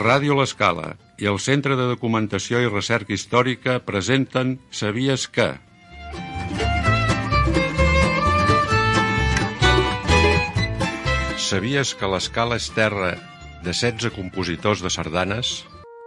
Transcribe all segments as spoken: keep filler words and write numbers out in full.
Ràdio L'Escala i el Centre de Documentació i Recerca Històrica presenten Sabies que? Sabies que l'Escala és terra de setze compositors de sardanes?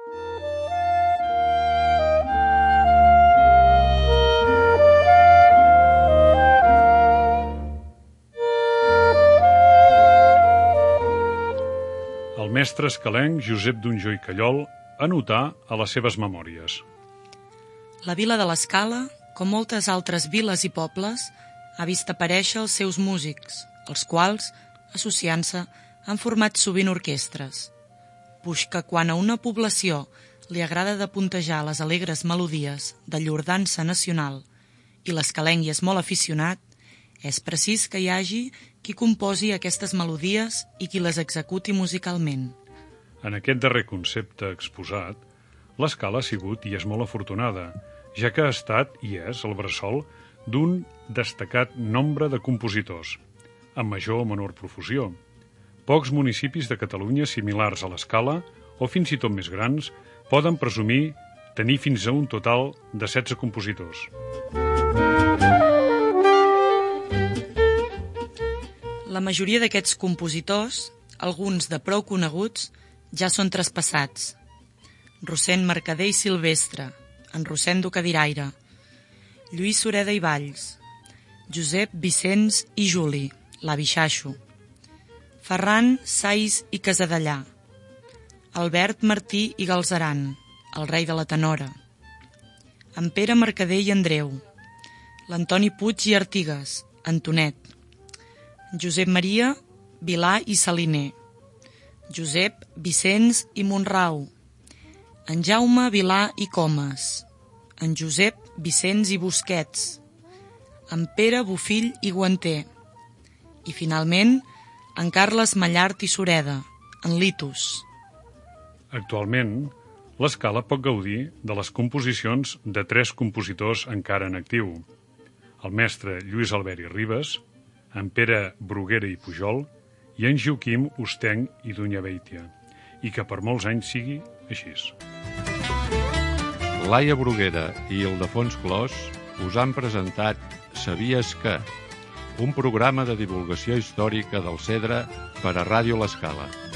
El mestre escalenc Josep Dunjó i Callol anotà a les seves memòries. La vila de l'Escala, com moltes altres viles i pobles, ha vist aparèixer els seus músics, els quals, associant-se, han format sovint orquestres. Puix que quan a una població li agrada de puntejar les alegres melodies de llur dansa nacional i l'escalenc hi és molt aficionat, és precís que hi hagi qui composi aquestes melodies i qui les executi musicalment. En aquest darrer concepte exposat, l'Escala ha sigut i és molt afortunada, ja que ha estat i és el bressol d'un destacat nombre de compositors, amb major o menor profusió. Pocs municipis de Catalunya similars a l'Escala, o fins i tot més grans, poden presumir tenir fins a un total de setze compositors. La majoria d'aquests compositors, alguns de prou coneguts, ja són traspassats. Rossend Mercader i Silvestre, en Rosendo Cadiraire, Lluís Sureda i Valls, Josep Vicenç i Juli, l'avi Xaxo, Ferran Saiz i Casadellà, Albert Martí i Galzeran, el rei de la tenora, en Pere Mercader i Andreu, l'Antoni Puig i Artigas, Antonet, Josep Maria Vilà i Saliner, Josep Vicenç i Monrau, en Jaume Vilà i Comas, en Josep Vicenç i Busquets, en Pere Bofill i Guanter, i finalment en Carles Mallart i Sureda, en Litus. Actualment, l'Escala pot gaudir de les composicions de tres compositors encara en actiu: el mestre Lluís Albert i Ribes, en Pere Bruguera i Pujol i en Joaquim Ostenc i Dunyabeitia, i que per molts anys sigui així. Laia Bruguera i Ildefons Clos us han presentat Sabies que? Un programa de divulgació històrica del Cedre per a Ràdio L'Escala.